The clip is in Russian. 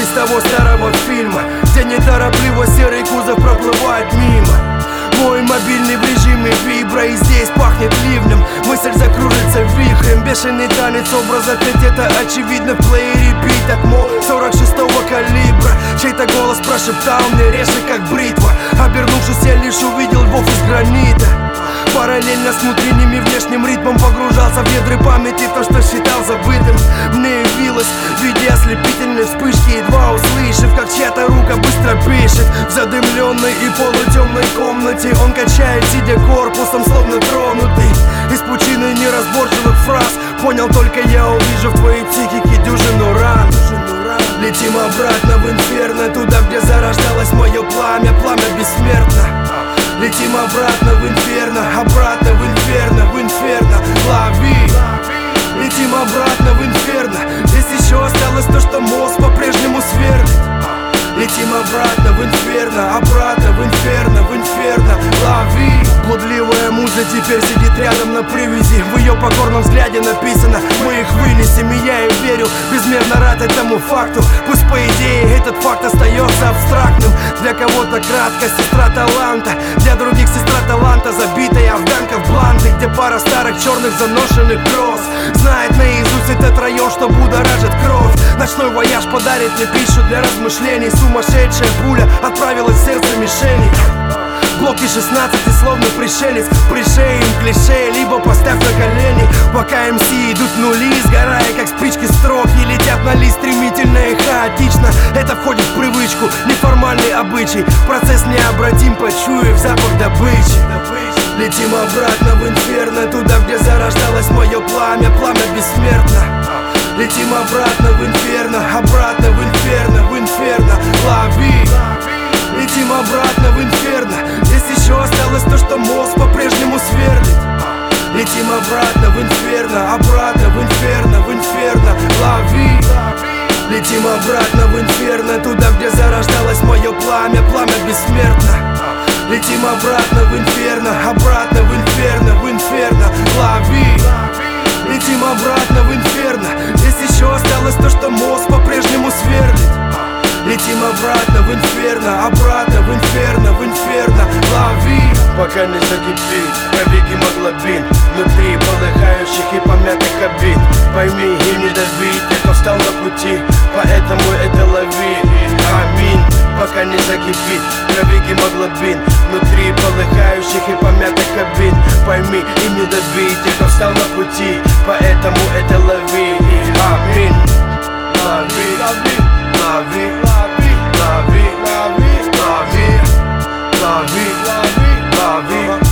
из того старого фильма, где неторопливо серый кузов проплывает мимо. Мой мобильный в режиме вибро, и здесь пахнет ливнем. Мысль закружится вихрем, бешеный танец образов, ведь это очевидно. В плеере бит от мо 46-го калибра. Чей-то голос прошептал мне: режь как бритва. Обернувшись, я лишь увидел Львов из гранита. Параллельно с внутренним и внешним ритмом погружался в недры памяти, то, что считал забытым. Мне явилось в виде ослепительной вспышки, едва услышав, как чья-то рука быстро пишет. В задымленной и полутемной комнате он качает, сидя корпусом, словно тронутый. Из пучины неразборчивых фраз понял только я, увижу в твоей психике дюжину ран. Летим обратно в инферно, туда, где зарождалось мое пламя, пламя бессмертно. Летим обратно в инферно, обратно в инферно, в инферно, лови. Летим обратно в инферно, здесь еще осталось то, что мозг по-прежнему сверлит. Летим обратно в инферно, обратно в инферно, в инферно, лови. Блудливая муза теперь сидит рядом на привязи. В ее покорном взгляде написано: мы их вынесем. И я им верю, безмерно рад этому факту. Пусть по идее этот факт остается абстрактным. Для кого-то краткость сестра таланта, для других сестра таланта забитая афганка в бланты, где пара старых черных заношенных кросс знает наизусть этот район, что будоражит кровь. Ночной вояж подарит мне пищу для размышлений. Сумасшедшая пуля отправилась в сердце мишени. Блоки 16 словно пришелец, пришей им клише, либо поставь на колени. Пока МС идут нули, сгорая как спички строки, летят на лист стремительно и хаотично. Это входит в привычку, неформальный обычай. Процесс необратим, почуяв запах добычи. Летим обратно в инферно, туда, где зарождалось мое пламя, пламя бессмертно. Летим обратно в инферно, обратно в инферно, в инферно, лови. Летим обратно в инферно, здесь еще осталось то, что мозг по-прежнему сверлит. Летим обратно в инферно, обратно в инферно, в инферно, лови. Летим обратно в инферно, туда, где зарождалось мое пламя, пламя бессмертно. Летим обратно в инферно, обратно в инферно, в инферно, лови. Летим обратно в инферно, здесь еще осталось то, что мозг по-прежнему сверлит. Летим обратно в инферно, обратно в инферно, лови. Пока не закипит крови гемоглобин внутри полыхающих и помятых кабин. Пойми и не дави, кто встал на пути, поэтому это лови. Аминь. Пока не закипит крови гемоглобин внутри полыхающих и помятых кабин. Пойми и не дави, кто встал на пути, поэтому это лови. Аминь. Лови, лови, лови, лови, лови, лови, лови, лови, лови, лови.